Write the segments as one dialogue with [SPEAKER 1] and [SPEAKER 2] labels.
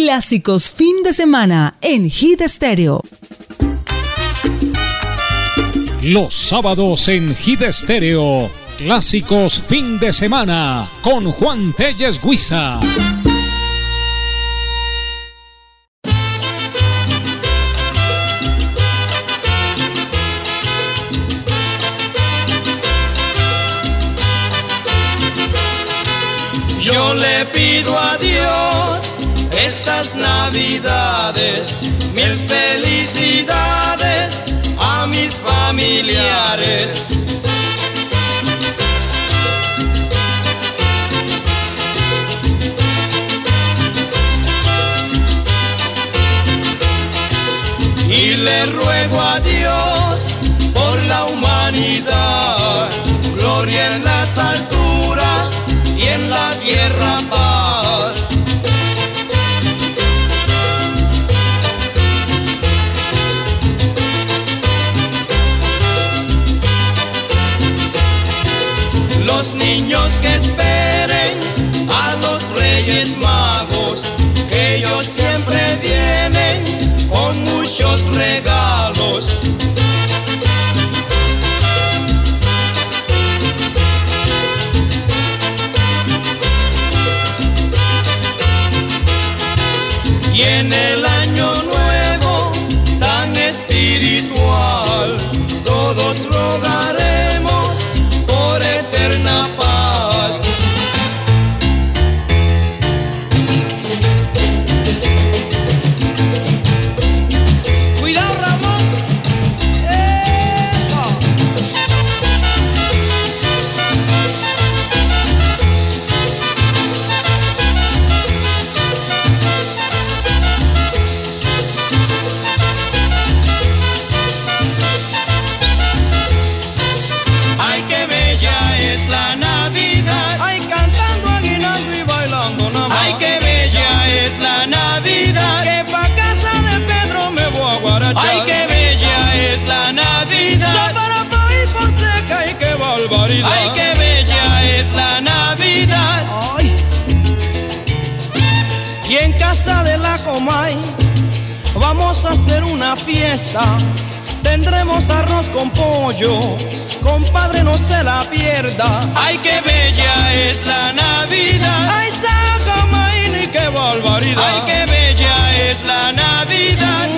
[SPEAKER 1] Clásicos fin de semana en Hit Estéreo.
[SPEAKER 2] Los sábados en Hit Estéreo, Clásicos fin de semana con Juan Telles Guiza.
[SPEAKER 3] Yo le pido a Dios estas navidades, mil felicidades a mis familiares. Y le ruego a Dios por la humanidad, gloria en las alturas y en la tierra paz. Los niños que esperen a los Reyes Magos, que ellos siempre vienen con muchos regalos. Y en el año nuevo tan espiritual, todos rogaremos por eterna paz. Cuidado, Ramón. Ay, qué bella es la Navidad. Ay, cantando aguinaldo y bailando nada más. Ay, qué bella es la Navidad. Que pa' casa de Pedro me voy a guarachar. Ay, qué bella es la Navidad. Zaparato y Fonseca, ay, qué barbaridad. Ay, qué bella es la Navidad. Ay. Y en casa de la Comay vamos a hacer una fiesta. Tendremos arroz con pollo, compadre, no se la pierda. Ay, qué bella es la Navidad. Ay, Sacamaín, y qué barbaridad. Ay, qué bella es la Navidad.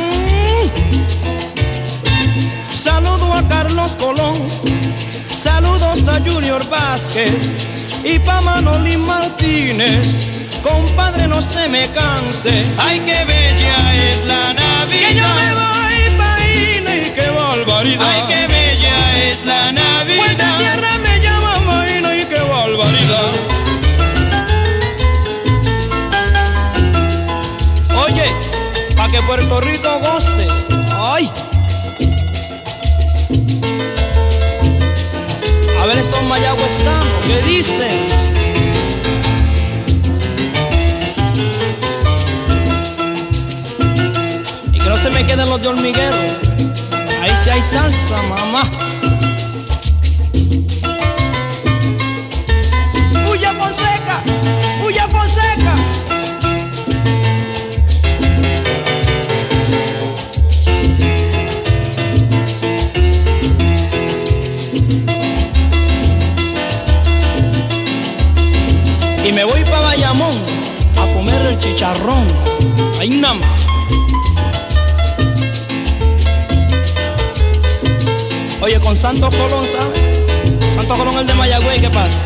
[SPEAKER 3] Saludo a Carlos Colón, saludos a Junior Vázquez y pa' Manolín Martínez. Compadre, no se me canse. Ay, qué bella es la Navidad. Que yo me voy pa' Ine, y qué barbaridad. Ay, qué bella es la Navidad. Puerta tierra me llama Maína, y qué barbaridad. Oye, pa' que Puerto Rico goce. Ay. A ver esos mayagüezanos, ¿qué dicen? Que no se me queden los de hormiguero. Ahí sí hay salsa, mamá. ¡Huya Fonseca! ¡Huya Fonseca! Y me voy para Bayamón a comer el chicharrón. Ahí nada más. Oye, con Santos Colón, ¿sabes? Santos Colón, el de Mayagüey, ¿qué pasa?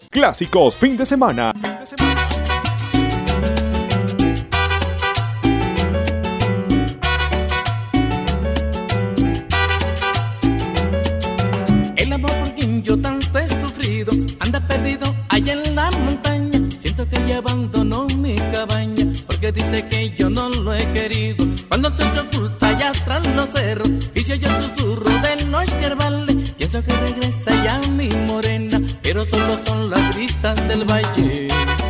[SPEAKER 4] Clásicos fin de semana.
[SPEAKER 5] El amor por quien yo tanto he sufrido anda perdido allá en la montaña. Siento que ella abandonó mi cabaña porque dice que yo no lo he querido. Cuando estoy oculta allá tras los cerros y se oye el susurro de los yerbales, pienso que regresa ya mi morena, pero solo son las brisas del valle.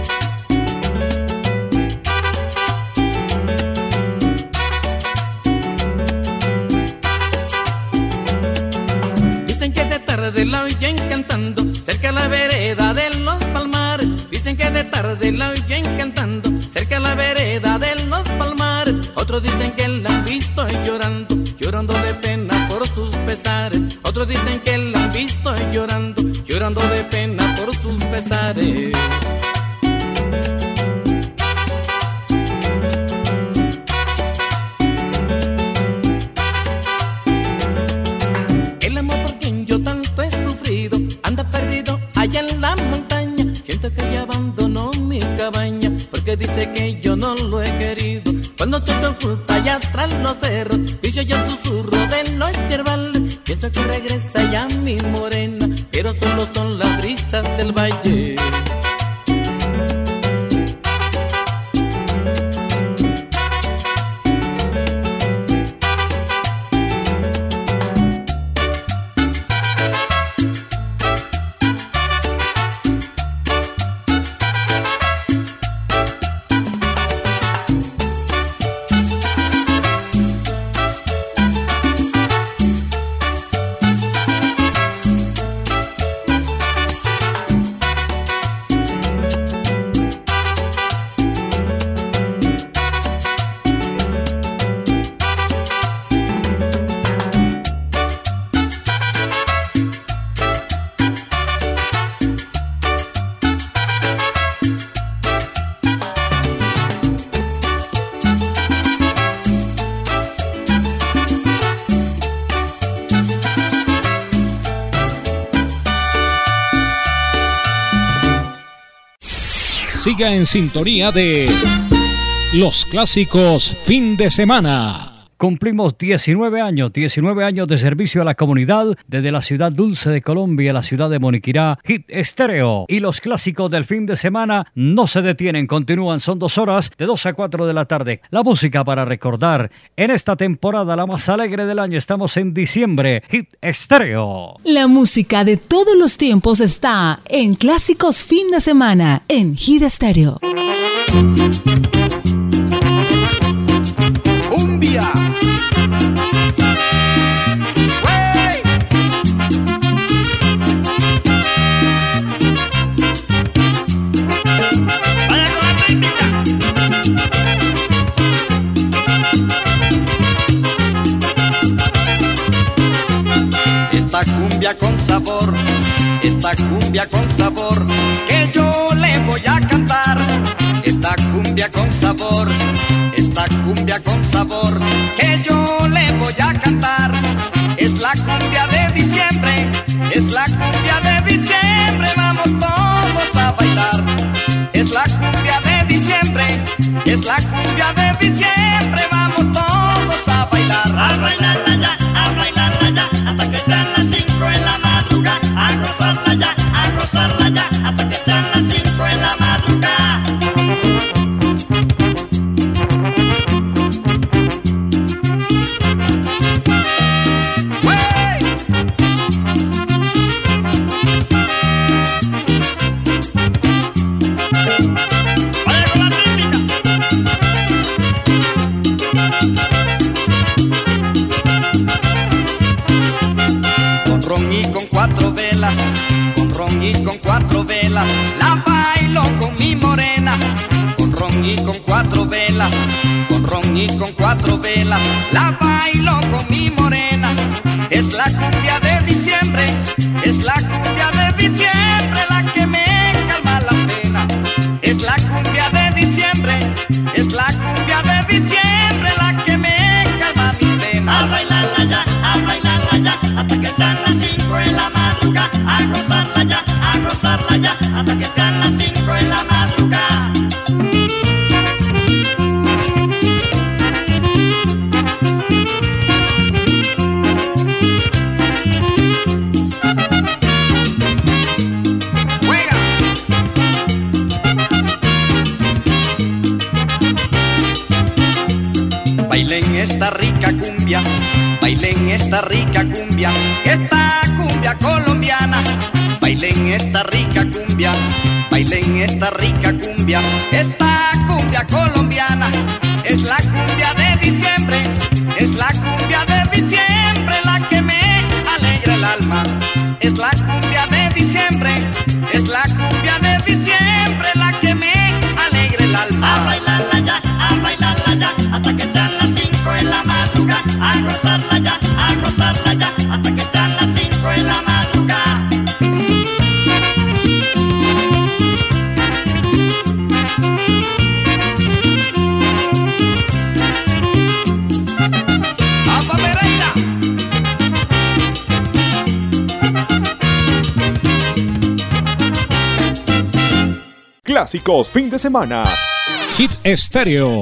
[SPEAKER 5] Dicen que de tarde la oyen cantando cerca de la vereda de los palmares. Dicen que de tarde la oyen cantando cerca de la vereda de los palmares. Otros dicen que la han visto llorando, llorando de pena por sus pesares. Otros dicen que la han visto llorando, llorando de pena por sus pesares. El amor por quien yo tanto he sufrido anda perdido allá en la montaña. Siento que ella abandonó mi cabaña porque dice que yo no lo he querido. Cuando estoy oculta allá tras los cerros y se oye el susurro de los yerbales, pienso que regresa ya mi morena, pero solo son las brisas del valle.
[SPEAKER 2] Siga en sintonía de Los Clásicos fin de semana.
[SPEAKER 6] Cumplimos 19 años de servicio a la comunidad desde la ciudad dulce de Colombia, la ciudad de Moniquirá, Hit Estéreo. Y los clásicos del fin de semana no se detienen, continúan, son 2 horas de 2 a 4 de la tarde. La música para recordar en esta temporada, la más alegre del año, estamos en diciembre, Hit Estéreo.
[SPEAKER 1] La música de todos los tiempos está en Clásicos fin de semana en Hit Estéreo.
[SPEAKER 7] Cumbia. ¡Wey! Vaya con la técnica. Esta cumbia con sabor, esta cumbia con sabor, que yo le voy a cantar. Esta cumbia con sabor, esta cumbia con sabor, que yo le voy a cantar. Es la cumbia de diciembre, es la cumbia de diciembre, vamos todos a bailar. Es la cumbia de diciembre, es la cumbia de diciembre, vamos todos a bailar. A bailarla ya, hasta que sean las 5 en la madrugada. A gozarla ya, hasta que sean las 5 en la madrugada. Con ron y con 4 velas, con ron y con 4 velas, la bailo con mi morena. Con ron y con 4 velas, con ron y con 4 velas, la bailo con mi morena. Es la cumbia de diciembre, es la cumbia de diciembre, la que me calma la pena. Es la cumbia de diciembre, es la cumbia de diciembre, la que me calma mi pena. A bailarla ya, hasta que sean las 5 en la madrugada. A gozarla ya, hasta que sean las 5 de la madrugada.
[SPEAKER 8] Bailen esta rica cumbia, bailen esta rica cumbia, esta cumbia colombiana. Bailen esta rica cumbia, bailen esta rica cumbia, esta cumbia colombiana. Es la cumbia de diciembre, es la cumbia de diciembre la que me alegra el alma. Es la cumbia de diciembre, es la cumbia de diciembre la que me alegra el alma.
[SPEAKER 7] A bailarla ya, hasta que sean las 5 de la madrugada. A gozarla ya, hasta que sean las 5 de la madrugada.
[SPEAKER 8] ¡Apa Pereira!
[SPEAKER 4] Clásicos fin de semana.
[SPEAKER 2] Hit Estéreo.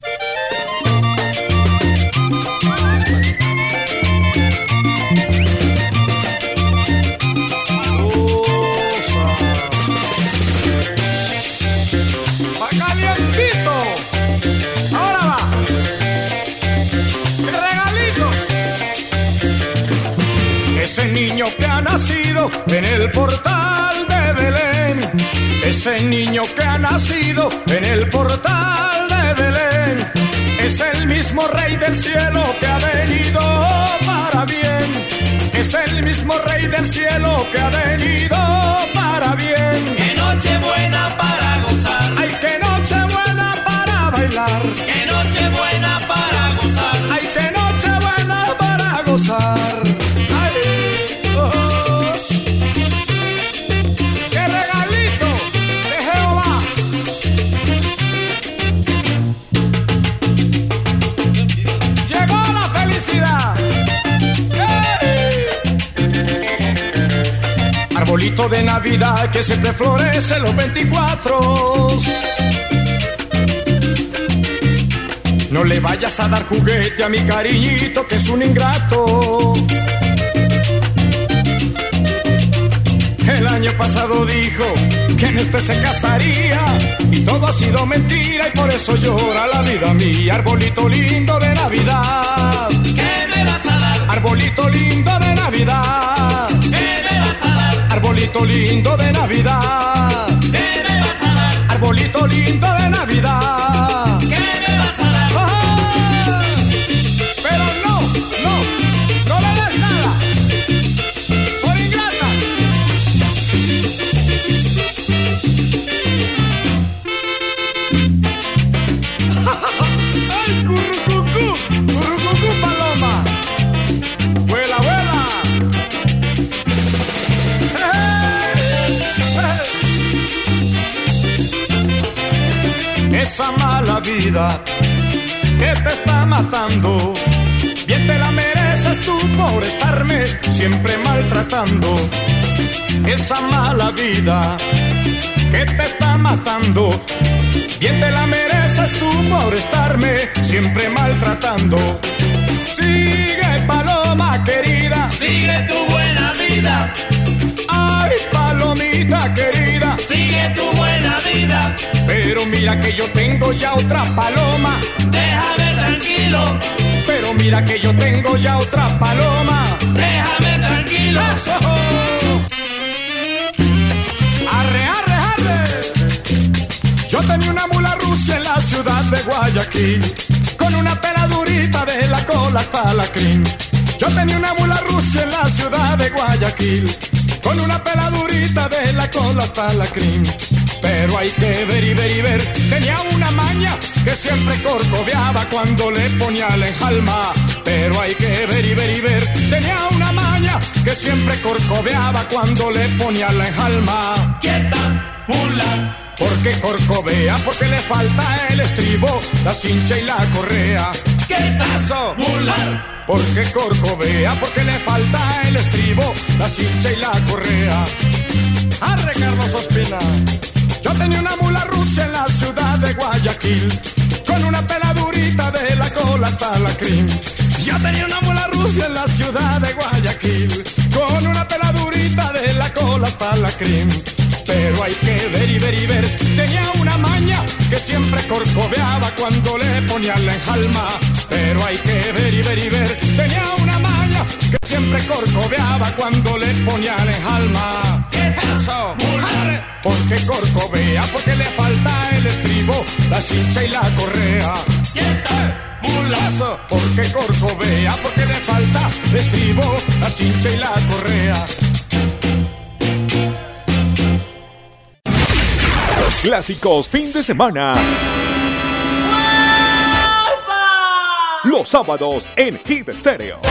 [SPEAKER 3] Ese niño que ha nacido en el portal de Belén, ese niño que ha nacido en el portal de Belén, es el mismo Rey del cielo que ha venido para bien, es el mismo Rey del cielo que ha venido para bien.
[SPEAKER 5] Qué noche buena para gozar,
[SPEAKER 3] Ay, qué noche buena para bailar,
[SPEAKER 5] qué noche buena para gozar,
[SPEAKER 3] ay, qué noche buena para gozar. Arbolito de Navidad que siempre florece los 24. No le vayas a dar juguete a mi cariñito que es un ingrato. El año pasado dijo que en este se casaría y todo ha sido mentira y por eso llora la vida mía. Arbolito lindo de Navidad,
[SPEAKER 5] ¿qué me vas a dar?
[SPEAKER 3] Arbolito lindo de Navidad,
[SPEAKER 5] ¿Qué me vas a dar?
[SPEAKER 3] Arbolito lindo de Navidad,
[SPEAKER 5] ¿Qué me vas a dar?
[SPEAKER 3] Arbolito lindo de Navidad.
[SPEAKER 5] ¿Qué me vas a dar?
[SPEAKER 3] ¡Ah! Pero no le des nada, por ingrata. ¡Ay, currucucú, paloma! ¡Vuela, vuela! Esa mala vida que te está matando, bien te la mereces tú por estarme siempre maltratando. Esa mala vida que te está matando, bien te la mereces tú por estarme siempre maltratando. Sigue, paloma querida,
[SPEAKER 5] Sigue tu buena vida,
[SPEAKER 3] ay, palomita querida,
[SPEAKER 5] sigue tu buena vida,
[SPEAKER 3] pero mira que yo tengo ya otra paloma.
[SPEAKER 5] déjame tranquilo,
[SPEAKER 3] Pero mira que yo tengo ya otra paloma.
[SPEAKER 5] déjame tranquilo.
[SPEAKER 3] ¡Eso! ¡Arre, arre, arre! Yo tenía una mula rusa en la ciudad de Guayaquil, con una peladurita de la cola hasta la crin. Yo tenía una mula rusa en la ciudad de Guayaquil, con una peladurita de la cola hasta la crin. Pero hay que ver y ver y ver, tenía una maña que siempre corcoveaba cuando le ponía la enjalma. Pero hay que ver y ver y ver, tenía una maña que siempre corcoveaba cuando le ponía la enjalma.
[SPEAKER 5] Quieta, mula,
[SPEAKER 9] porque corcovea, porque le falta el estribo, la cincha y la correa. ¿Qué caso? Mular. Porque corcovea, porque le falta el estribo, la cincha y la correa. Arre, Carlos Ospina. Yo tenía una mula rusa en la ciudad de Guayaquil, con una peladurita de la cola hasta la crin. Yo tenía una mula rusa en la ciudad de Guayaquil, con una peladurita de la cola hasta la crin. Pero hay que ver y ver y ver, tenía una maña que siempre corcoveaba cuando le ponía la enjalma. Pero hay que ver y ver y ver, tenía una maña que siempre corcoveaba cuando le ponía la enjalma. ¿Qué es eso? Mular. Porque corcovea, porque le falta el estribo, la cincha y la correa. Mulazo. Porque corcovea, porque le falta el estribo, la cincha y la correa.
[SPEAKER 4] Clásicos fin de semana. Los sábados en Hit Stereo.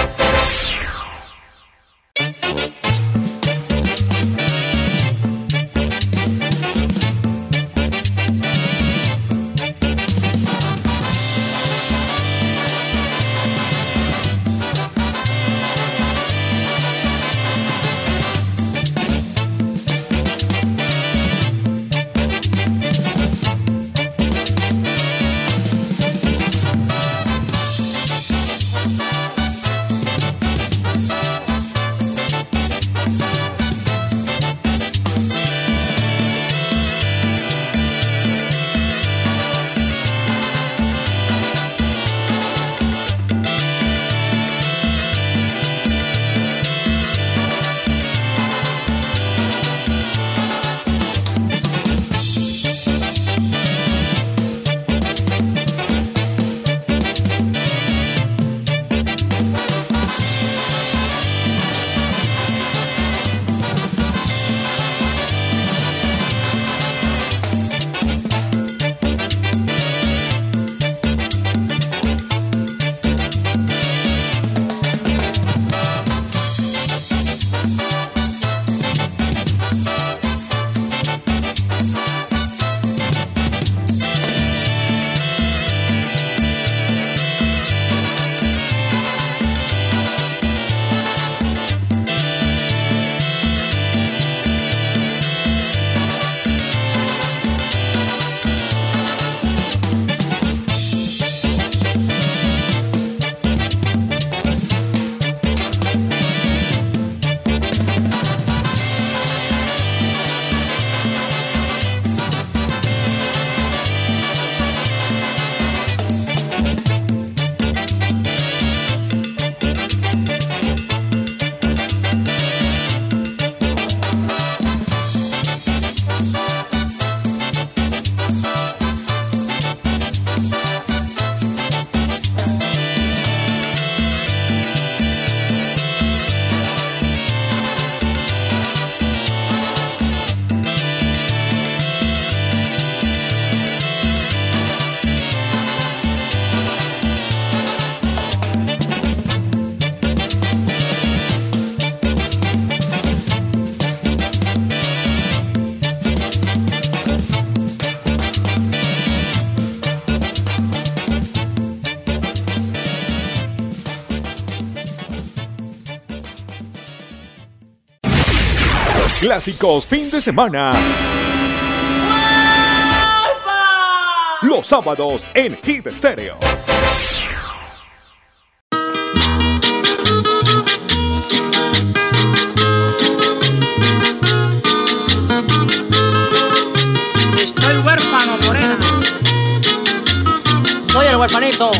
[SPEAKER 4] Clásicos fin de semana. Los sábados en Hit Stereo.
[SPEAKER 10] Estoy huérfano, morena. Soy el huérfanito.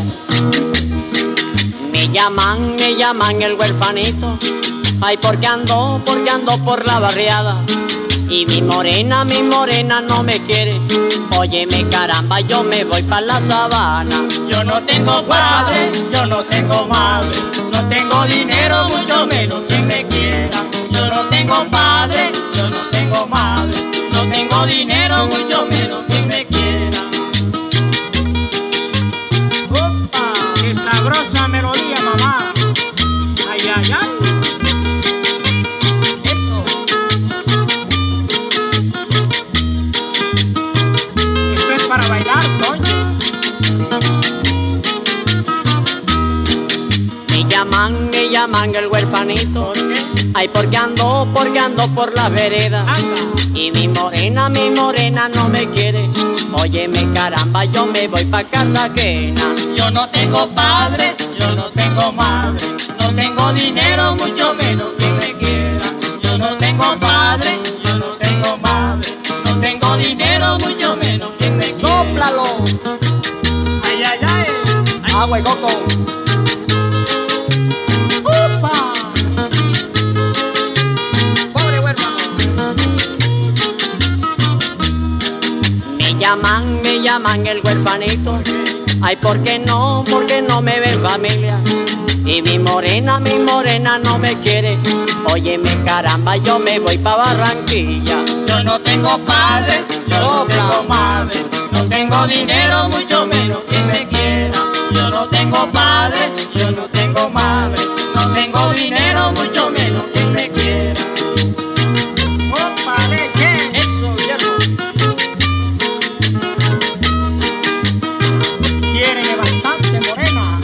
[SPEAKER 10] Me llaman el huérfanito. Ay, porque ando por la barriada. Y mi morena no me quiere. Óyeme, caramba, yo me voy pa' la sabana. Yo no tengo padre, yo no tengo madre. No tengo dinero, mucho menos quien me quiera. Yo no tengo padre, yo no tengo madre. No tengo dinero, mucho menos quien me quiera. ¡Opa! ¡Qué sabrosa melodía, mamá! ¡Ay, ay, ay!
[SPEAKER 11] para bailar, coño.
[SPEAKER 10] Me llaman el huerfanito. Ay, porque ando por la vereda. Y mi morena no me quiere. Óyeme, caramba, yo me voy pa' Cartagena.
[SPEAKER 11] Yo no tengo padre, yo no tengo madre. No tengo dinero, mucho menos quien me quiera. Yo no tengo padre, yo no tengo madre. No tengo dinero, mucho menos quien me quiera.
[SPEAKER 10] ¡Sóplalo!
[SPEAKER 11] ¡Ay, ay, ay!
[SPEAKER 10] ¡Agua y coco! Me llaman el huerfanito. Ay, ¿por qué no me ven familia? Y mi morena no me quiere. Óyeme, caramba, yo me voy pa' Barranquilla.
[SPEAKER 11] Yo no tengo padre, yo no tengo madre. No tengo dinero, mucho menos quien me quiera. Yo no tengo padre, yo no tengo madre. No tengo dinero, mucho menos quien me quiera. ¡Opa, leche! Eso, viejo. Quiéreme bastante, morena.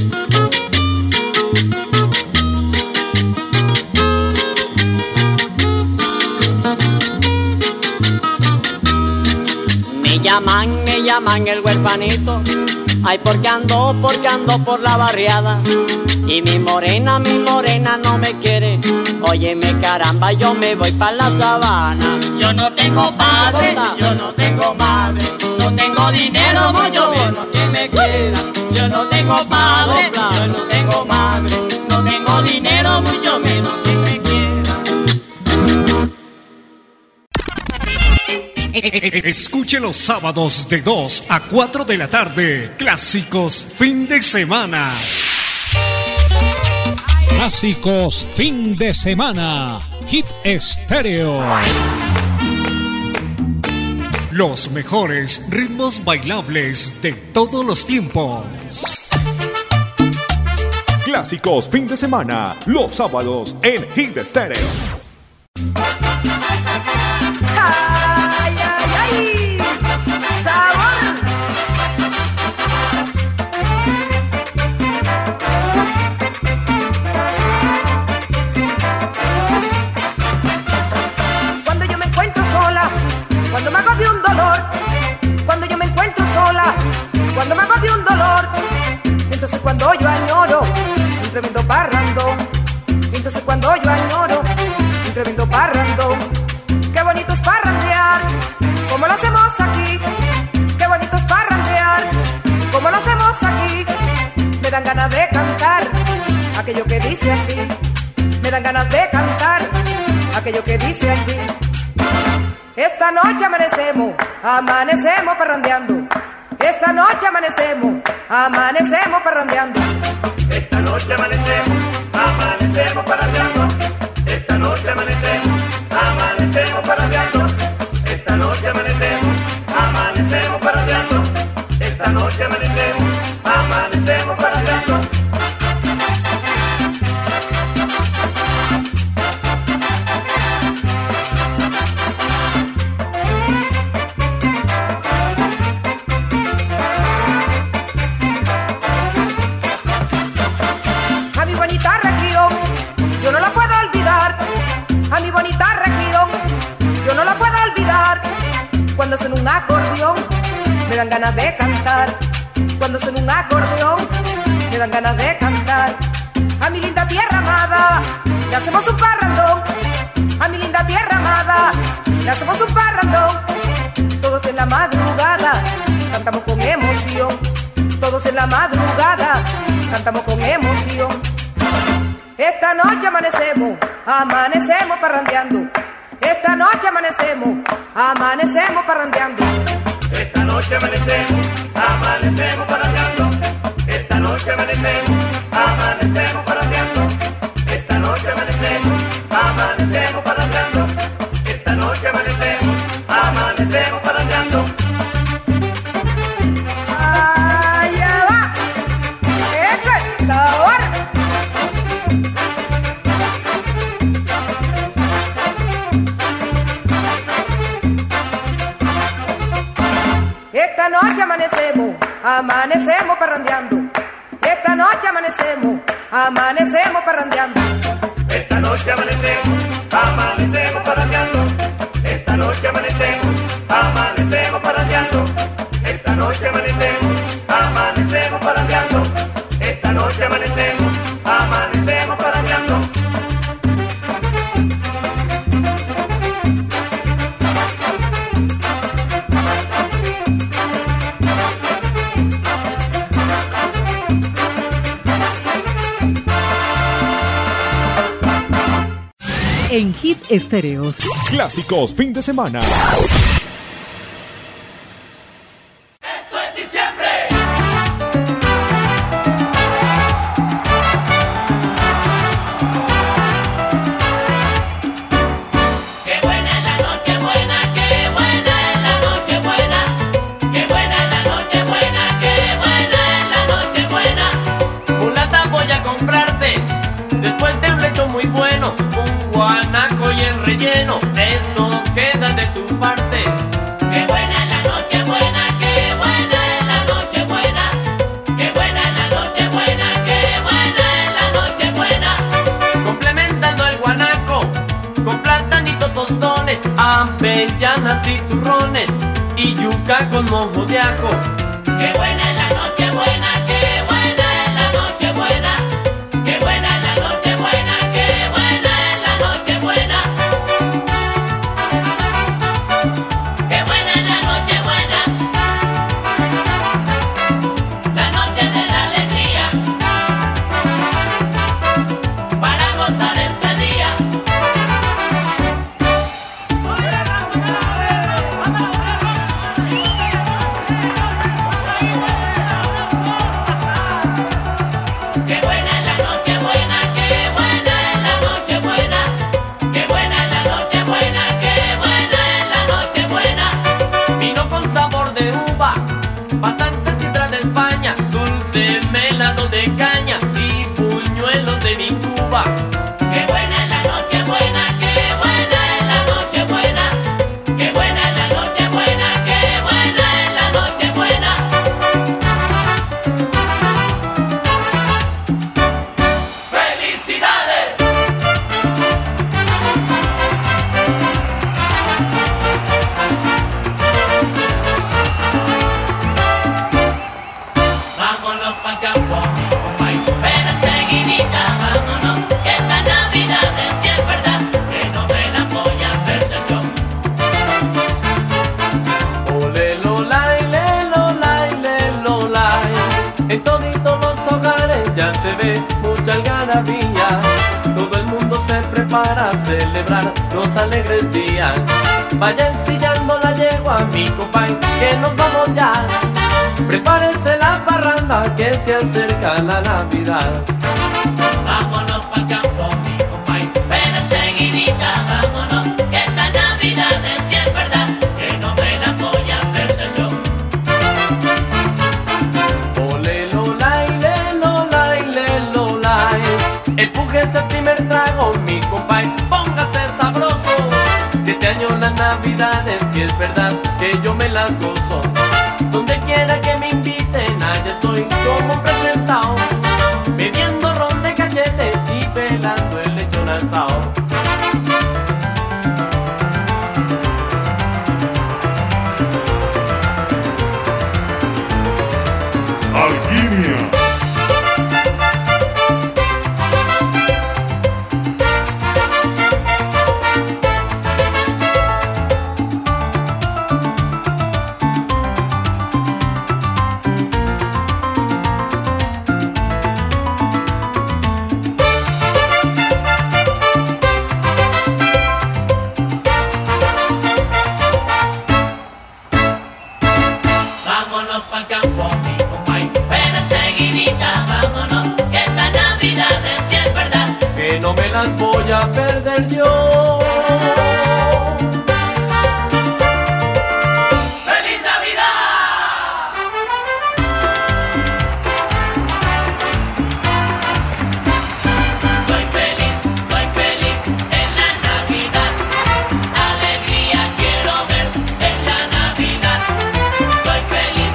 [SPEAKER 10] Me llaman el huerfanito. Ay, porque ando por la barriada. Y mi morena no me quiere. Óyeme, caramba, yo me voy pa' la sabana.
[SPEAKER 11] Yo no tengo padre, yo no tengo madre. No tengo dinero, mucho menos quien me quiera. Yo no tengo padre, yo no tengo madre. No tengo dinero, mucho menos quien me quiera.
[SPEAKER 2] Escuche los sábados de 2 a 4 de la tarde. Clásicos fin de semana. Clásicos fin de semana. Hit Estéreo. Los mejores ritmos bailables de todos los tiempos.
[SPEAKER 4] Clásicos fin de semana. Los sábados en Hit Estéreo.
[SPEAKER 12] Entonces cuando yo añoro un tremendo parrandón, entonces cuando yo añoro un tremendo parrandón, qué bonito es parrandear, como lo hacemos aquí, qué bonito es parrandear, como lo hacemos aquí, me dan ganas de cantar aquello que dice así, me dan ganas de cantar aquello que dice así. Esta noche amanecemos parrandeando. Esta noche amanecemos parrandeando.
[SPEAKER 13] Esta noche amanecemos parrandeando. Esta noche amanecemos parrandeando. Esta noche amanecemos parrandeando. Esta noche amanecemos parrandeando.
[SPEAKER 12] A mi bonita región, yo no la puedo olvidar. Cuando suena un acordeón, me dan ganas de cantar. Cuando suena un acordeón, me dan ganas de cantar. A mi linda tierra amada, le hacemos un parrandón. A mi linda tierra amada, le hacemos un parrandón. Todos en la madrugada, cantamos con emoción. Todos en la madrugada, cantamos con emoción. Esta noche amanecemos parrandeando. Esta noche amanecemos parrandeando.
[SPEAKER 13] Esta noche amanecemos parrandeando. Esta noche amanecemos parrandeando. Esta noche amanecemos parrandeando. Esta noche amanecemos parrandeando.
[SPEAKER 12] Allá va. Eso es ahora. Esta noche amanecemos, amanecemos parrandeando. Esta noche amanecemos, amanecemos parrandeando.
[SPEAKER 13] Esta noche amanecemos, amanecemos parrandeando. Esta noche amanecemos, amanecemos parrandeando. Esta noche amanecemos, amanecemos parrandeando. Esta noche amanecemos, amanecemos parrandeando.
[SPEAKER 1] En Hit Estéreos.
[SPEAKER 4] Clásicos fin de semana.
[SPEAKER 5] Relleno, eso queda de tu parte. Qué buena es la noche buena, qué buena es la noche buena. Qué buena es la noche buena, qué buena es la noche buena. Complementando el guanaco con platanitos tostones, avellanas y turrones y yuca con mojo de ajo. Qué buena es la noche buena, qué buena es la noche buena. Qué buena es la noche buena, qué buena es la noche buena. Para celebrar los alegres días, vaya ensillando la yegua, mi compay, que nos vamos ya. Prepárese la parranda, que se acerca la Navidad. Vámonos pa'l campo, mi compay, ven enseguidita, vámonos, que esta Navidad es si es verdad, que no me la voy a perder yo. Ole lolay, le lolay, le lolay, empújese el primer trago, mi compay, póngase sabroso, que este año las Navidades si es verdad que yo me las gozo. Donde quiera que me inviten, allá estoy como presentado, bebiendo ron de cachete y pelando el lechón asado.
[SPEAKER 14] Alquimia.
[SPEAKER 5] No me las voy a perder yo. ¡Feliz Navidad! Soy feliz en la Navidad. Alegría quiero ver en la Navidad. Soy feliz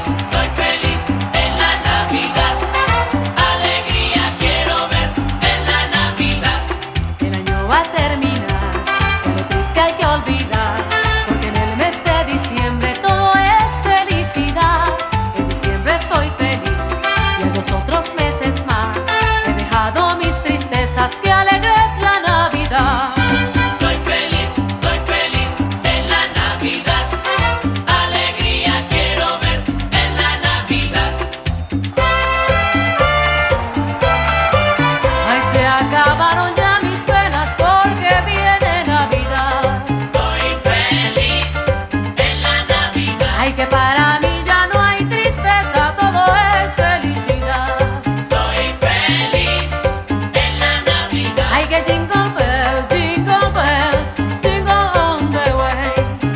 [SPEAKER 15] Ay, que para mí ya no hay tristeza, todo es felicidad.
[SPEAKER 11] Soy feliz en la Navidad.
[SPEAKER 15] Ay, que jingle bell, jingle on the way.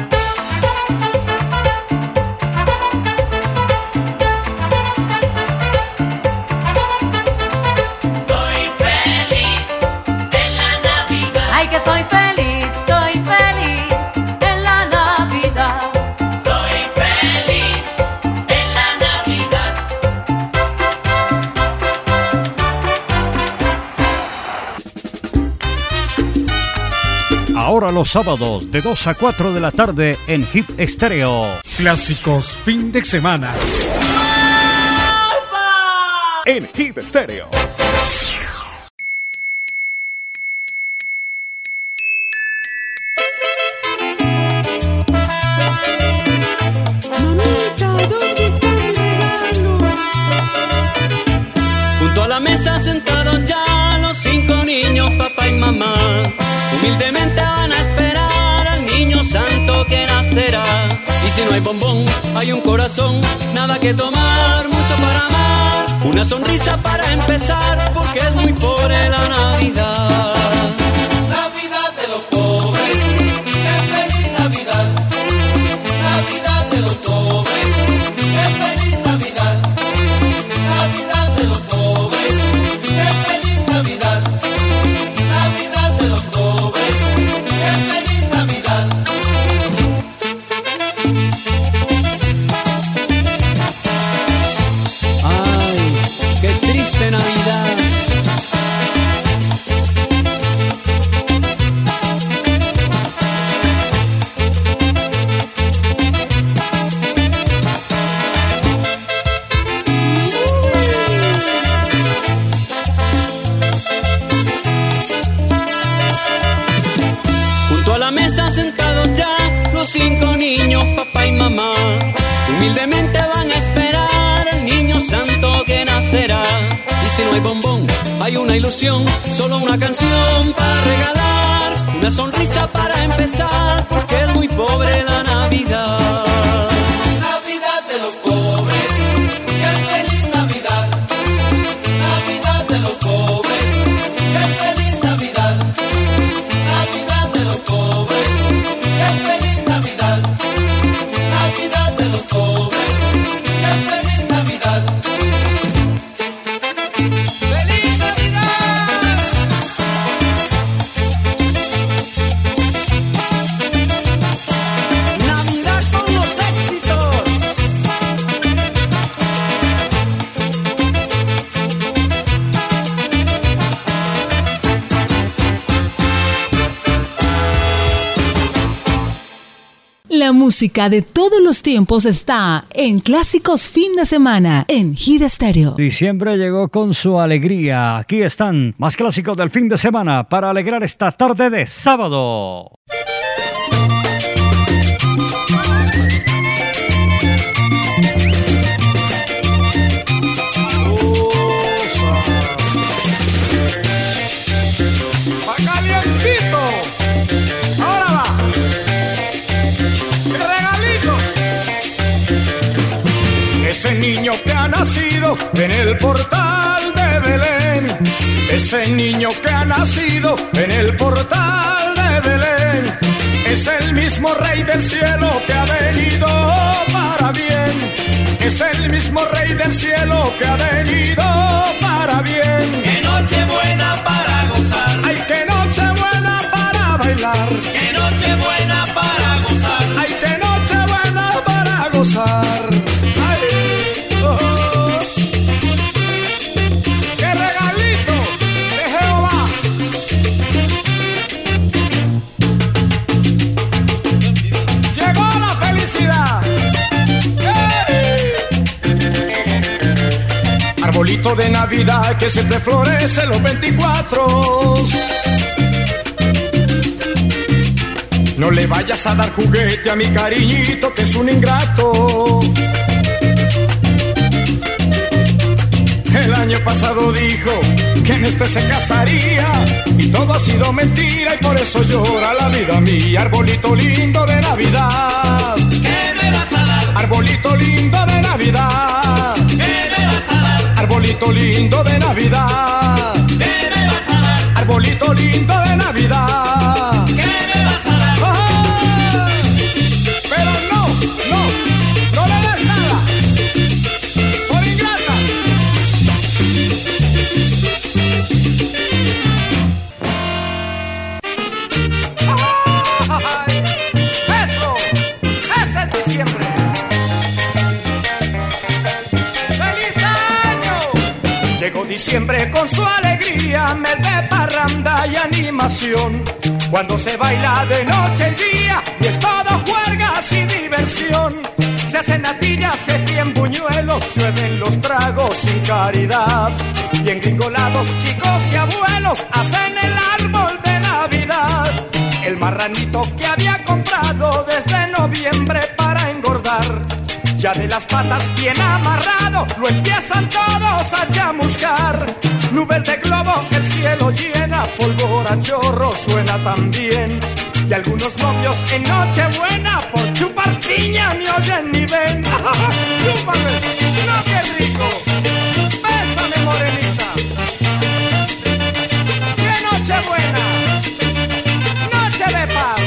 [SPEAKER 11] Soy feliz en la Navidad.
[SPEAKER 15] Ay, que soy feliz en la Navidad.
[SPEAKER 11] Soy feliz en la Navidad.
[SPEAKER 6] Ahora los sábados de 2 a 4 de la tarde en Hit Estéreo.
[SPEAKER 2] Clásicos fin de semana.
[SPEAKER 4] En Hit Estéreo.
[SPEAKER 16] Mamita, ¿dónde está mi regalo?
[SPEAKER 17] Junto a la mesa sentados ya los 5 niños, papá y mamá. Humildemente van a esperar al niño santo que nacerá. Y si no hay bombón, hay un corazón, nada que tomar, mucho para amar. Una sonrisa para empezar, porque es muy pobre la Navidad.
[SPEAKER 18] Navidad de los pobres, qué feliz Navidad. Navidad de los pobres, qué feliz Navidad. Navidad de los pobres, qué feliz Navidad. Navidad de los pobres, qué feliz Navidad.
[SPEAKER 17] Ay, qué triste Navidad. Junto a la mesa sentados ya los 5 niños, papá y mamá. Humildemente van a esperar al niño santo que nacerá. Y si no hay bombón, hay una ilusión, solo una canción para regalar. Una sonrisa para empezar, porque es muy pobre la Navidad.
[SPEAKER 18] Navidad de los pobres, qué feliz Navidad. Navidad de los pobres, qué feliz Navidad. Navidad de los pobres, qué feliz Navidad. Navidad de los pobres, qué feliz Navidad. ¡Feliz Navidad!
[SPEAKER 17] Navidad con los éxitos.
[SPEAKER 1] La música de todos los tiempos está en Clásicos Fin de Semana en Hit Estéreo.
[SPEAKER 6] Diciembre llegó con su alegría. Aquí están más clásicos del fin de semana para alegrar esta tarde de sábado.
[SPEAKER 9] ¡Va calientito! ¡Ahora va! ¡Regalito! Ese niño que ha nacido en el portal de Belén. Ese niño que ha nacido en el portal de Belén. Es el mismo Rey del cielo que ha venido para bien. Es el mismo Rey del cielo que ha venido para bien. ¡Qué noche buena para gozar! ¡Ay, qué noche buena para bailar! ¡Qué noche buena para gozar! ¡Ay, qué noche buena para gozar! ¡Ay! Oh, oh. ¡Qué regalito de Jehová! ¡Llegó la felicidad! Arbolito de Navidad que siempre florece los 24. No le vayas a dar juguete a mi cariñito que es un ingrato. El año pasado dijo que en este se casaría y todo ha sido mentira y por eso llora la vida mía. Arbolito lindo de Navidad, ¿qué me vas a dar? Navidad.
[SPEAKER 11] ¿Qué me vas a dar?
[SPEAKER 9] Arbolito lindo de Navidad.
[SPEAKER 11] ¿Qué me vas a dar?
[SPEAKER 9] Arbolito lindo de Navidad.
[SPEAKER 11] ¿Qué me vas a dar?
[SPEAKER 9] ¡Ah! Pero no le des nada. Por ingrata. ¡Ay! ¡Eso! ¡Ese es diciembre! ¡Feliz año! Llegó diciembre con su alegría, mes de parranda y animación. Cuando se baila de noche y día y es todo juergas y diversión. Se hacen natillas, se fríen buñuelos, llueven los tragos sin caridad. Y engringolados chicos y abuelos hacen el árbol de Navidad. El marranito que había comprado desde noviembre para engordar, ya de las patas bien amarrado, lo empiezan todos a chamuscar. Nubes de globo el cielo llena, pólvora chorro suena también. Y algunos novios en Nochebuena por chupar piña ni oyen ni ven. ¡Chúpame! ¡No, qué rico! ¡Bésame, morenita! ¡Qué Nochebuena! ¡Noche de paz!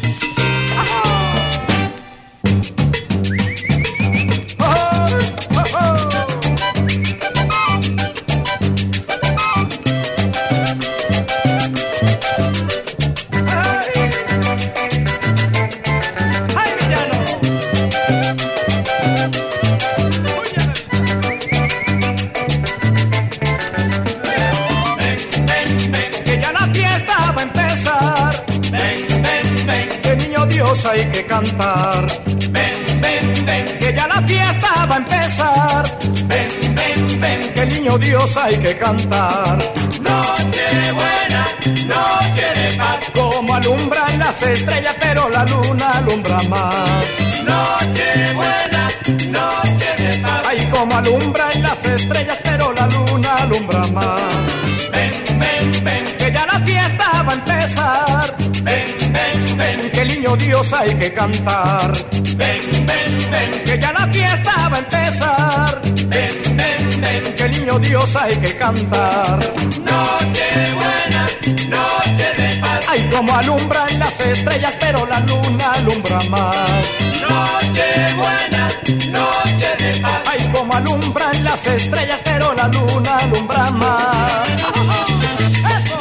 [SPEAKER 9] Hay que cantar. Ven, ven, ven, que ya la fiesta va a empezar. Ven, ven, ven, que niño Dios hay que cantar.
[SPEAKER 11] Noche buena, noche de paz.
[SPEAKER 9] Como alumbran las estrellas, pero la luna alumbra más.
[SPEAKER 11] Noche buena, noche de paz.
[SPEAKER 9] Ay, como alumbran las estrellas, pero la luna alumbra más.
[SPEAKER 11] Ven, ven, ven,
[SPEAKER 9] que ya la fiesta va a empezar.
[SPEAKER 11] Ven, ven, ven,
[SPEAKER 9] que el niño Dios hay que cantar.
[SPEAKER 11] Ven, ven, ven,
[SPEAKER 9] que ya la fiesta va a empezar.
[SPEAKER 11] Ven, ven, ven,
[SPEAKER 9] que el niño Dios hay que cantar.
[SPEAKER 11] Noche buena, noche de paz.
[SPEAKER 9] Ay, como alumbran las estrellas, pero la luna alumbra más.
[SPEAKER 11] Noche buena, noche de paz.
[SPEAKER 9] Ay, como alumbran las estrellas, pero la luna alumbra más. ¡Eso!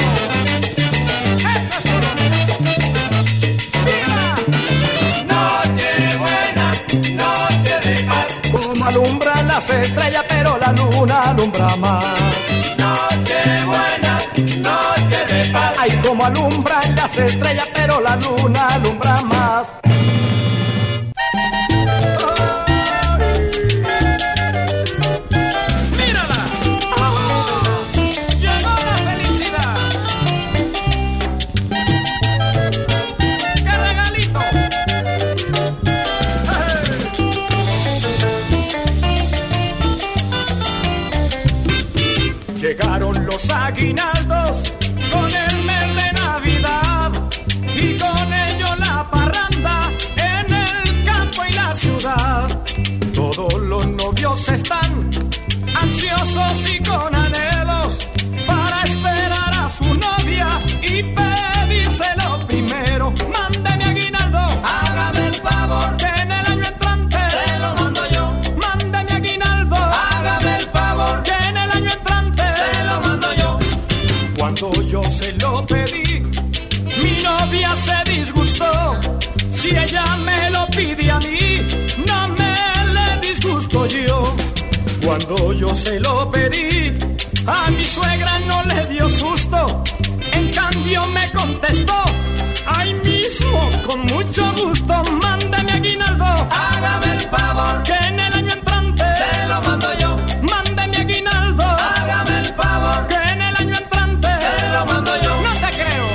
[SPEAKER 9] Alumbran las estrellas, pero la luna alumbra más.
[SPEAKER 11] Noche buena, noche de paz.
[SPEAKER 9] Ay, como alumbran las estrellas, pero la luna alumbra más. ¡Mírala! ¡Llegó la felicidad! ¡Qué regalito! Llegaron los aguinaldos con el mes de Navidad y con ello la parranda en el campo y la ciudad. Todos los novios están ansiosos y con anhelos para esperar a su novia y pedírselo primero. Mande mi aguinaldo,
[SPEAKER 11] hágame el favor,
[SPEAKER 9] que en el año entrante
[SPEAKER 11] se lo mando yo.
[SPEAKER 9] Mande mi aguinaldo,
[SPEAKER 11] hágame el favor,
[SPEAKER 9] que en el año entrante
[SPEAKER 11] se lo mando yo.
[SPEAKER 9] Cuando yo se lo pedí, mi novia se disgustó. Si ella me lo pide a mí, no me le disgusto yo. Cuando yo se lo pedí, a mi suegra no le dio susto. En cambio me contestó, ahí mismo, con mucho gusto. Mándame aguinaldo,
[SPEAKER 11] hágame el favor,
[SPEAKER 9] que en el año entrante
[SPEAKER 11] se lo mando yo.
[SPEAKER 9] Mándame aguinaldo,
[SPEAKER 11] hágame el favor,
[SPEAKER 9] que en el año entrante
[SPEAKER 11] se lo mando yo.
[SPEAKER 9] No te creo.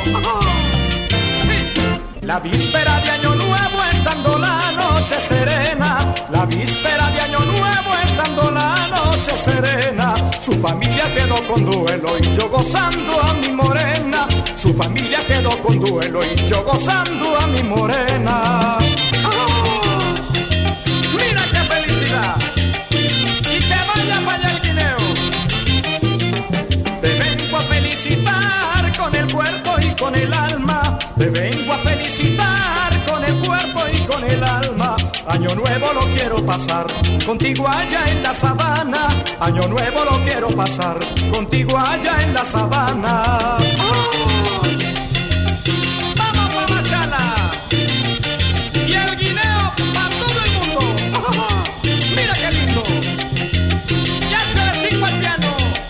[SPEAKER 9] La víspera de Año Nuevo, estando la noche serena. La víspera de Año Nuevo, estando la noche serena. Su familia quedó con duelo y yo gozando a mi morena. Su familia quedó con duelo y yo gozando a mi morena. ¡Oh! ¡Mira qué felicidad! pasar contigo allá en la sabana. Año nuevo lo quiero pasar contigo allá en la sabana. Vamos pa' Machala y el guineo pa' todo el mundo. Mira qué lindo. Ya se cinco al piano.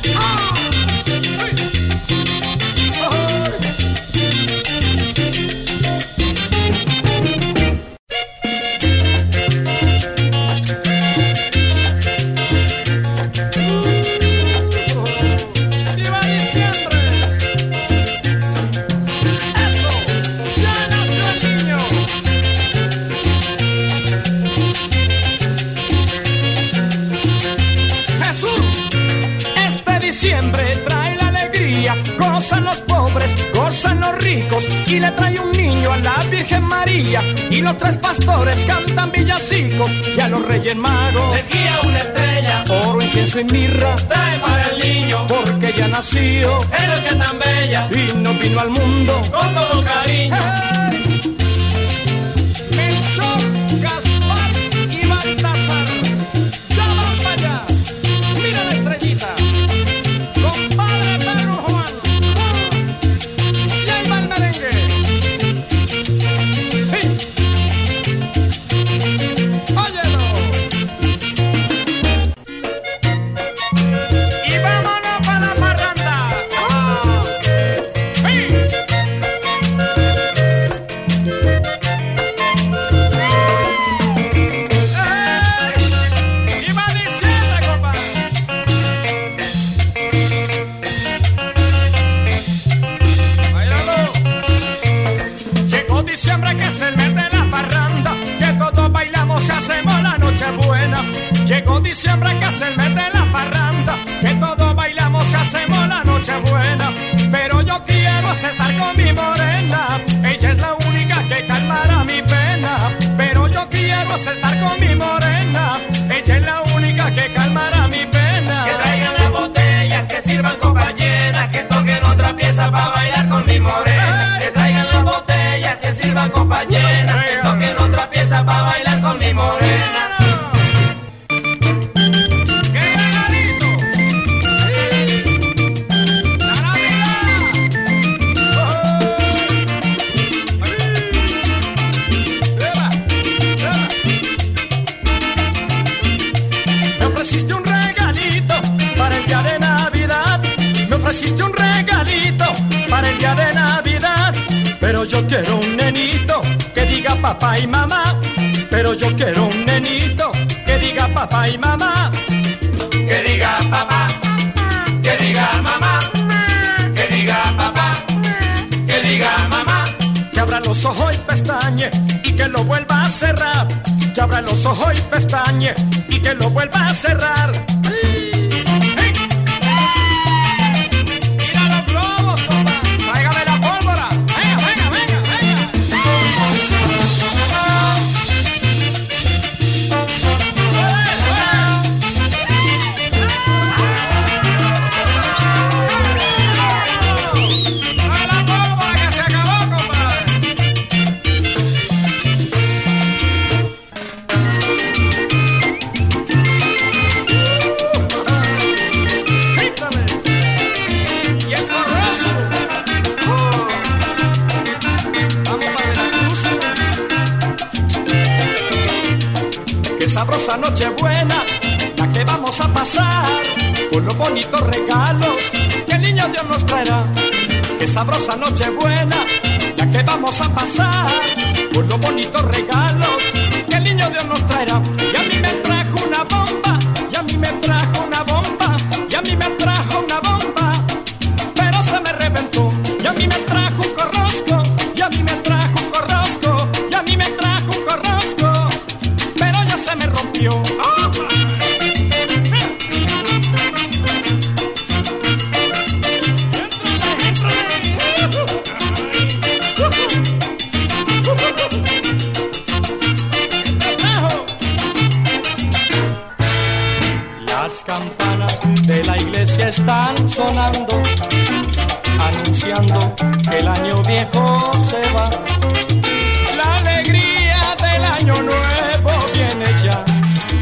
[SPEAKER 9] Diciembre trae la alegría, gozan los pobres, gozan los ricos, y le trae un niño a la Virgen María, y los tres pastores cantan villancicos, y a los Reyes Magos
[SPEAKER 3] les guía una estrella,
[SPEAKER 9] oro, incienso y mirra,
[SPEAKER 3] trae para el niño,
[SPEAKER 9] porque ya nació
[SPEAKER 3] en noche tan bella,
[SPEAKER 9] y nos vino al mundo
[SPEAKER 3] con todo cariño.
[SPEAKER 9] ¡Hey! Melchor, Gaspar y Baltasar, ya van para allá, mira la estrellita. Compadre Pedro Juan, y ahí va el merengue. ¡Sí! Óyelo. Y vámonos para la parranda. ¡Sí! Y va diciendo, compadre. Diciembre que es el mes de la parranda, que todos bailamos y hacemos la noche buena. Llegó diciembre que es el mes de la parranda, que todos bailamos y hacemos la noche buena. Pero yo quiero estar con mi morena, ella es la única que calmará mi pena. Pero yo quiero estar con mi morena, ella es la única que calmará mi pena.
[SPEAKER 3] Que traigan las botellas, que sirvan copas llenas, que toquen otra pieza para bailar con mi morena. Que traigan las botellas, que sirvan copas llenas, que toquen otra pieza para bailar con mi morena.
[SPEAKER 9] ¡Qué regalito! ¡La Navidad! Me ofreciste un regalito para el día de Navidad. Me ofreciste un regalito para el día de Navidad. Pero yo quiero un nenito que diga papá y mamá. Pero yo quiero un nenito que diga papá y mamá.
[SPEAKER 3] Que diga papá, que diga mamá, que diga papá, que diga mamá.
[SPEAKER 9] Que abra los ojos y pestañe y que lo vuelva a cerrar. Que abra los ojos y pestañe y que lo vuelva a cerrar. Mira los globos, compa. Tráigame la pólvora. Venga, venga, venga, venga. Trae la pólvora que se acabó, compadre. Y el corroso. Vamos para Veracruz. Qué sabrosa noche buena la que vamos a pasar, con los bonitos regalos que el niño Dios nos traerá. Qué sabrosa noche buena la que vamos a pasar, con los bonitos regalos que el niño Dios nos traerá. Y a mí me trajo una bomba, y a mí me trajo una bomba, y a mí me trajo una bomba, pero se me reventó. Y a mí me trajo un corrosco, y a mí me trajo un corrosco, y a mí me trajo un corrosco, pero ya se me rompió. Las campanas de la iglesia están sonando, anunciando que el año viejo se va. La alegría del año nuevo viene ya.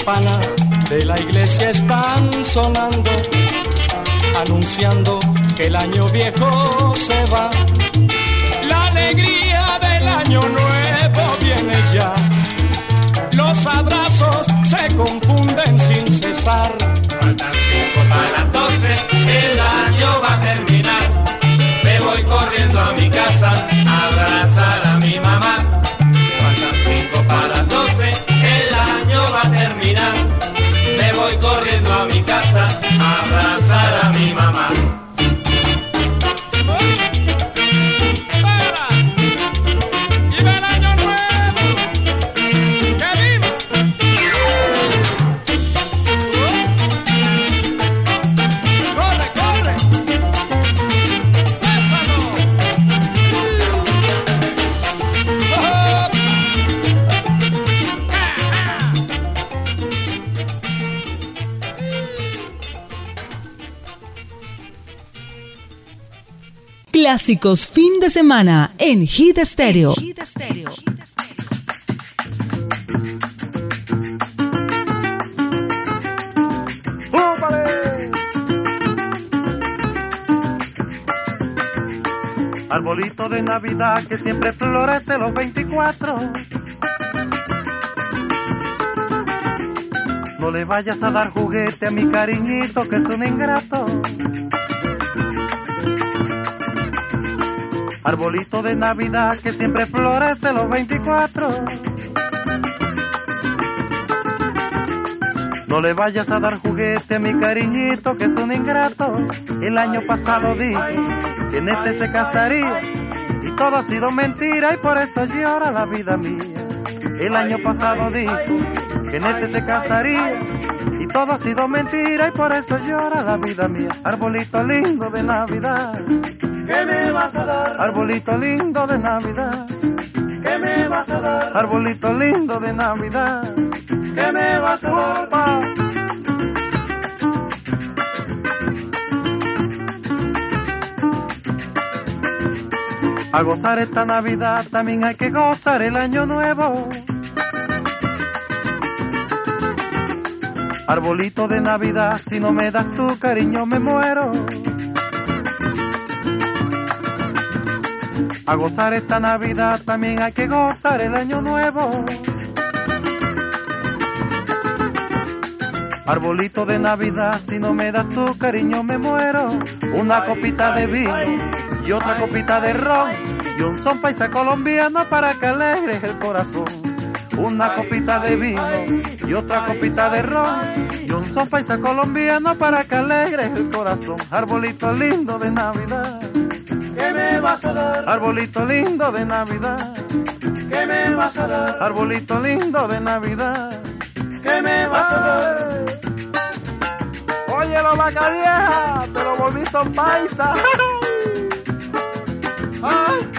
[SPEAKER 3] campanas de la iglesia están sonando, anunciando que el año viejo se va. La alegría del año nuevo viene ya. Los abrazos se confunden sin cesar.
[SPEAKER 13] Faltan 5 para las 12, el año va a terminar. Me voy corriendo a mi casa a abrazar a mi mamá. Faltan 5 para las 12, el año va a terminar. Me voy corriendo a mi casa a abrazar a mi mamá.
[SPEAKER 1] Clásicos fin de semana en Hit Estéreo.
[SPEAKER 19] Arbolito de Navidad que siempre florece los 24. No le vayas a dar juguete a mi cariñito que es un ingrato. Arbolito de Navidad que siempre florece los 24. No le vayas a dar juguete a mi cariñito que es un ingrato. El año pasado dijo que en este se casaría y todo ha sido mentira y por eso llora la vida mía. El año pasado dijo que en este se casaría y todo ha sido mentira y por eso llora la vida mía. Arbolito lindo de Navidad, ¿qué me vas a dar? Arbolito lindo de Navidad, ¿qué me vas a dar? Arbolito lindo de Navidad, ¿qué me vas a dar? A gozar esta Navidad también hay que gozar el año nuevo. Arbolito de Navidad, si no me das tu cariño me muero. A gozar esta Navidad también hay que gozar el año nuevo. Arbolito de Navidad, si no me das tu cariño me muero. Una copita de vino y otra copita de ron y un son paisa colombiano para que alegres el corazón. Una copita de vino y otra copita de ron y un son paisa colombiano para que alegres el corazón. Arbolito lindo de Navidad, ¿qué me vas a dar? Arbolito lindo de Navidad, ¿qué me vas a dar? Arbolito lindo de Navidad, ¿qué me vas a dar? Oye, la vaca vieja, te lo volví son paisa. Ay.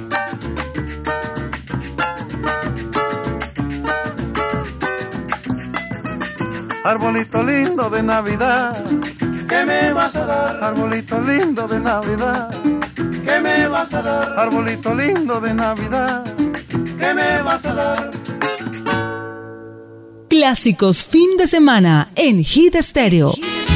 [SPEAKER 19] Arbolito lindo de Navidad, ¿qué me vas a dar? Arbolito lindo de Navidad, ¿qué me vas a dar? Arbolito lindo de Navidad, ¿qué me vas a dar?
[SPEAKER 1] Clásicos fin de semana en Hit Estéreo.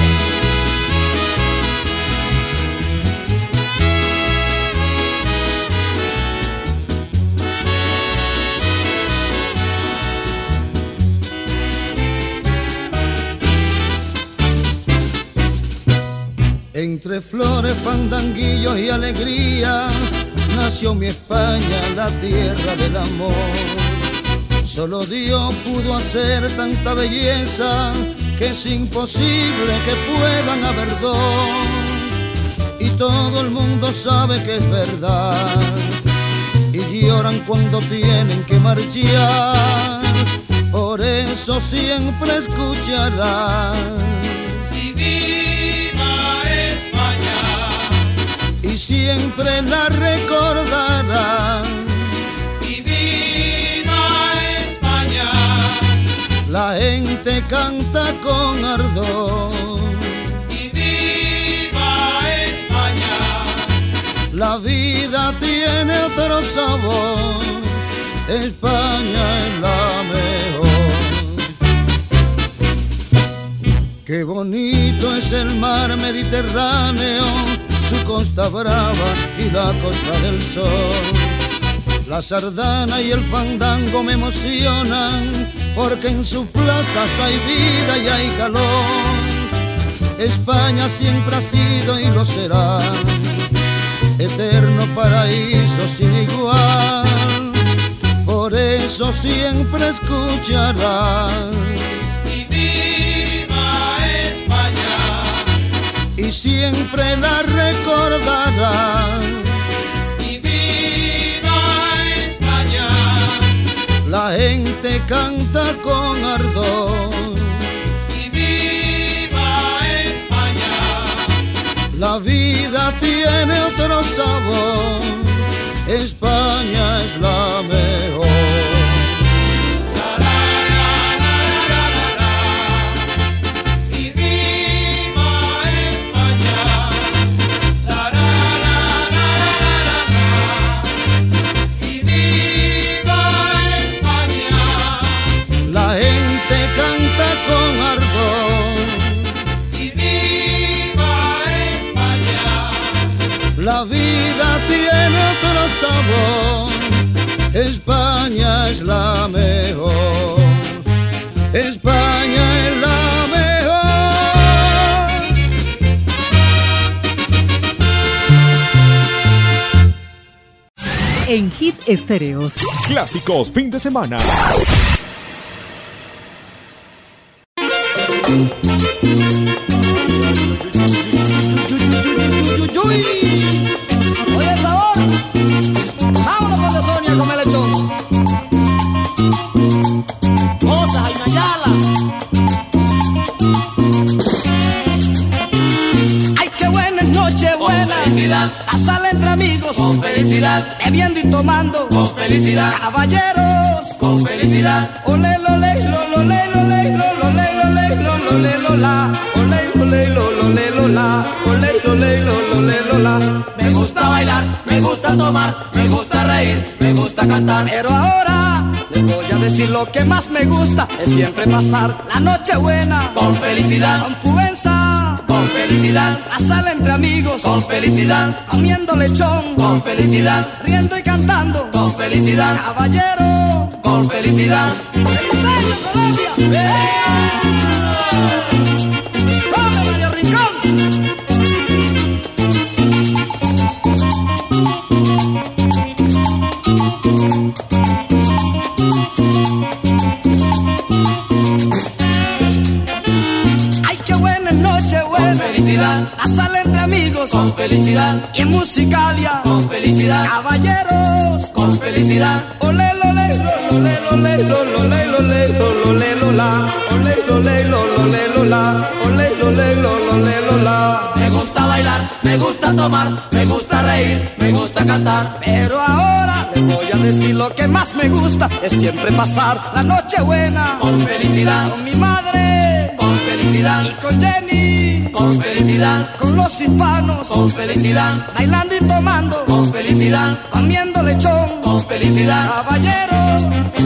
[SPEAKER 20] Entre flores, fandanguillos y alegría, nació mi España, la tierra del amor. Solo Dios pudo hacer tanta belleza, que es imposible que puedan haber dos. Y todo el mundo sabe que es verdad, y lloran cuando tienen que marchar. Por eso siempre escucharán y siempre la recordarán.
[SPEAKER 18] Y viva España.
[SPEAKER 20] La gente canta con ardor.
[SPEAKER 18] Y viva España.
[SPEAKER 20] La vida tiene otro sabor. España es la mejor. Qué bonito es el mar Mediterráneo, su costa brava y la costa del sol. La sardana y el fandango me emocionan, porque en sus plazas hay vida y hay calor. España siempre ha sido y lo será, eterno paraíso sin igual. Por eso siempre escucharán
[SPEAKER 18] y viva España,
[SPEAKER 20] y siempre la recordarán.
[SPEAKER 18] Y viva España,
[SPEAKER 20] la gente canta con ardor.
[SPEAKER 18] Y viva España,
[SPEAKER 20] la vida tiene otro sabor, España es la mejor.
[SPEAKER 18] y viva España, y viva España,
[SPEAKER 20] la gente canta con ardor.
[SPEAKER 18] y viva España,
[SPEAKER 20] La vida tiene otro sabor, España es la mejor, España es la mejor.
[SPEAKER 1] En Hit Estéreos.
[SPEAKER 4] Clásicos fin de semana.
[SPEAKER 21] Oye, el sabor, vámonos con la Sonia con el lechón. Cosas, Jaime Ayala. Ay, qué buena noche, buena.
[SPEAKER 5] Con felicidad.
[SPEAKER 21] Pasarla entre amigos.
[SPEAKER 5] Con felicidad.
[SPEAKER 21] Bebiendo y tomando.
[SPEAKER 5] Con felicidad.
[SPEAKER 21] Caballeros.
[SPEAKER 5] Con felicidad.
[SPEAKER 21] Ole, lole, lole, lole, lole, lole, lole, lola. Ole, lole, lole, lola. Ole, lole, lole, lola.
[SPEAKER 5] Me gusta bailar, me gusta tomar, me gusta reír, me gusta cantar.
[SPEAKER 21] Pero ahora les voy a decir lo que más me gusta, es siempre pasar la noche buena.
[SPEAKER 5] Con felicidad.
[SPEAKER 21] Con pubenza.
[SPEAKER 5] Con felicidad.
[SPEAKER 21] Pasarla entre amigos.
[SPEAKER 5] Con felicidad.
[SPEAKER 21] Comiendo lechón.
[SPEAKER 5] Con felicidad.
[SPEAKER 21] Riendo y cantando.
[SPEAKER 5] Con felicidad.
[SPEAKER 21] Caballero.
[SPEAKER 5] Con felicidad.
[SPEAKER 21] ¡Felicidad, Colombia! ¡Come, Mario Rincón! ¡Ay, qué buena noche, buena!
[SPEAKER 5] Con felicidad.
[SPEAKER 21] Pasarla entre amigos.
[SPEAKER 5] Con felicidad.
[SPEAKER 21] Y en Musicalia.
[SPEAKER 5] Con felicidad.
[SPEAKER 21] Caballeros.
[SPEAKER 5] Con felicidad.
[SPEAKER 21] Ole, lole, lole, lole, lole, lole, lole, lola. Ole, lole, lole, lola. Ole, lole, lole, lola.
[SPEAKER 5] Me gusta bailar, me gusta tomar, me gusta reír, me gusta cantar.
[SPEAKER 21] Pero ahora les voy a decir lo que más me gusta, es siempre pasar la noche buena.
[SPEAKER 5] Con felicidad.
[SPEAKER 21] Con mi madre.
[SPEAKER 5] Con felicidad.
[SPEAKER 21] Y con Jenny.
[SPEAKER 5] Con felicidad.
[SPEAKER 21] Con los hispanos.
[SPEAKER 5] Con felicidad.
[SPEAKER 21] Bailando y tomando.
[SPEAKER 5] Con felicidad.
[SPEAKER 21] Comiendo lechón.
[SPEAKER 5] Con felicidad.
[SPEAKER 21] Caballeros.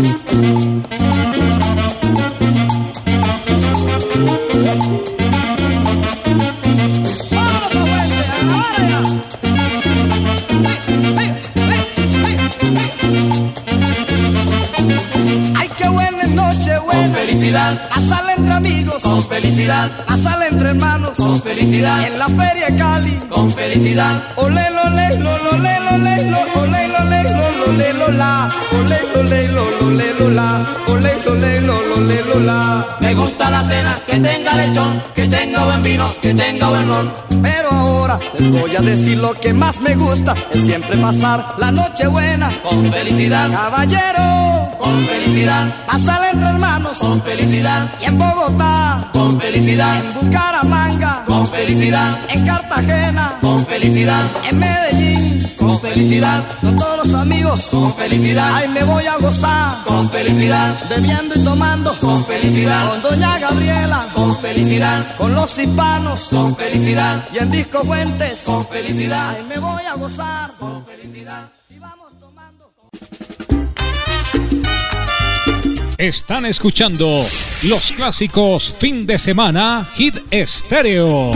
[SPEAKER 21] Ay, qué buena noche, buena.
[SPEAKER 5] Con felicidad.
[SPEAKER 21] Pasarla entre amigos.
[SPEAKER 5] Con felicidad.
[SPEAKER 21] Pasarla entre hermanos.
[SPEAKER 5] Con felicidad.
[SPEAKER 21] En la feria de Cali.
[SPEAKER 5] Con felicidad.
[SPEAKER 21] Ole, lole, lole, lole, lole, lole, lole, lola. Ole, lole, lole, lola. Ole, lole, lole, lola.
[SPEAKER 5] Me gusta la cena, que tenga lechón, que tenga buen vino, que tenga buen ron.
[SPEAKER 21] Pero ahora les voy a decir lo que más me gusta, es siempre pasar la noche buena.
[SPEAKER 5] Con felicidad.
[SPEAKER 21] Caballero.
[SPEAKER 5] Con felicidad.
[SPEAKER 21] Pasarla entre hermanos.
[SPEAKER 5] Con felicidad.
[SPEAKER 21] Y en Bogotá.
[SPEAKER 5] Con felicidad.
[SPEAKER 21] En Bucaramanga.
[SPEAKER 5] Con felicidad.
[SPEAKER 21] En Cartagena.
[SPEAKER 5] Con felicidad.
[SPEAKER 21] En Medellín.
[SPEAKER 5] Con felicidad.
[SPEAKER 21] Con todos los amigos.
[SPEAKER 5] Con felicidad.
[SPEAKER 21] Ay, me voy a gozar.
[SPEAKER 5] Con felicidad.
[SPEAKER 21] Bebiendo y tomando.
[SPEAKER 5] Con felicidad.
[SPEAKER 21] Con doña Gabriela.
[SPEAKER 5] Con felicidad.
[SPEAKER 21] Con los hispanos.
[SPEAKER 5] Con felicidad.
[SPEAKER 21] Y en Disco Fuentes.
[SPEAKER 5] Con felicidad.
[SPEAKER 21] Ay, me voy a gozar.
[SPEAKER 5] Con felicidad.
[SPEAKER 21] Y vamos tomando.
[SPEAKER 2] Están escuchando los clásicos fin de semana Hit Estéreo.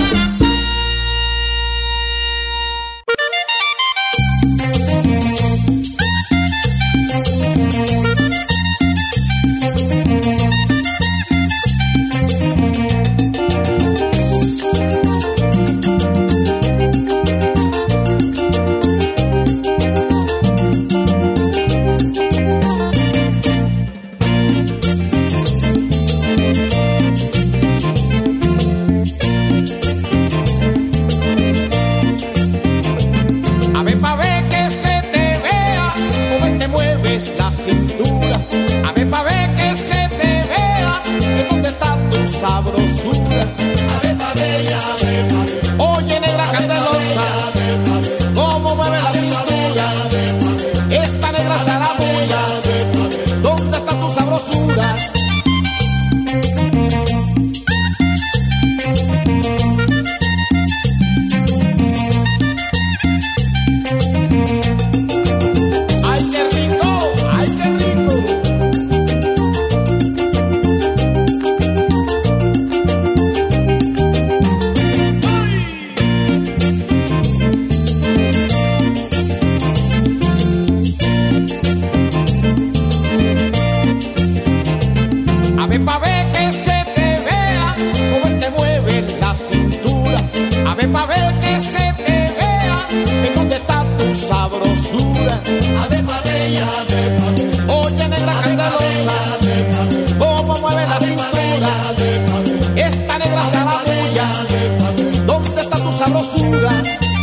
[SPEAKER 21] Oye, negra candelosa, cómo mueve la cintura. Esta negra zaramulla, ¿dónde está tu sabrosura? Ay, qué rico, ay, qué rico. Pa' ver que se te vea cómo es que mueve la cintura. A ver, pa' ver que se te vea en dónde está tu sabrosura. A ver, pa' ver, a ver, pa' ver. Oye, negra candelosa, cómo mueve la cintura. Esta negra zaramulla, ¿dónde está tu sabrosura?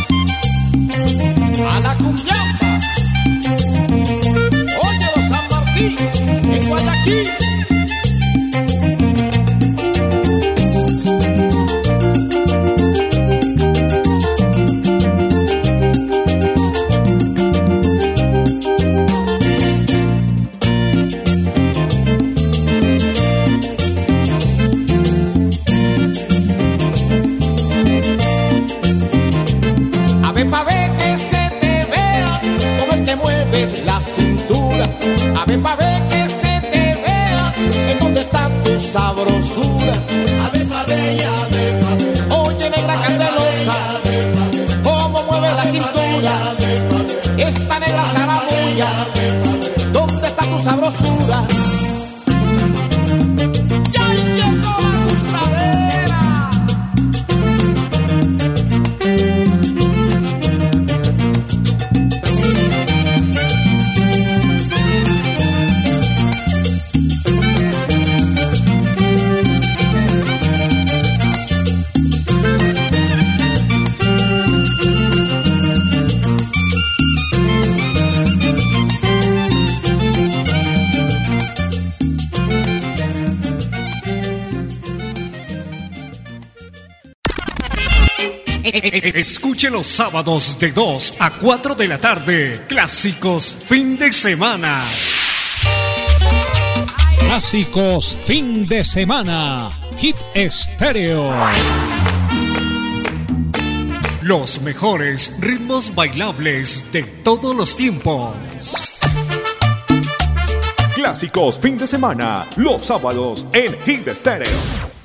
[SPEAKER 21] A la cumbiamba. Oye, los San Martín, en Guayaquil. Pa' ver que se te vea cómo es que mueves la cintura. A ver, pa' ver que se te vea en dónde está tu sabrosura. A ver, pa' ver, a ver, pa' ver. Oye, negra candelosa, cómo mueve la cintura. Esta negra zaramulla, ¿dónde está tu sabrosura? ¡Ya llegó la gustadera!
[SPEAKER 2] Escuche los sábados de 2 a 4 de la tarde. Clásicos fin de semana. Clásicos fin de semana. Hit Estéreo. Los mejores ritmos bailables de todos los tiempos.
[SPEAKER 4] Clásicos fin de semana. Los sábados en Hit Estéreo.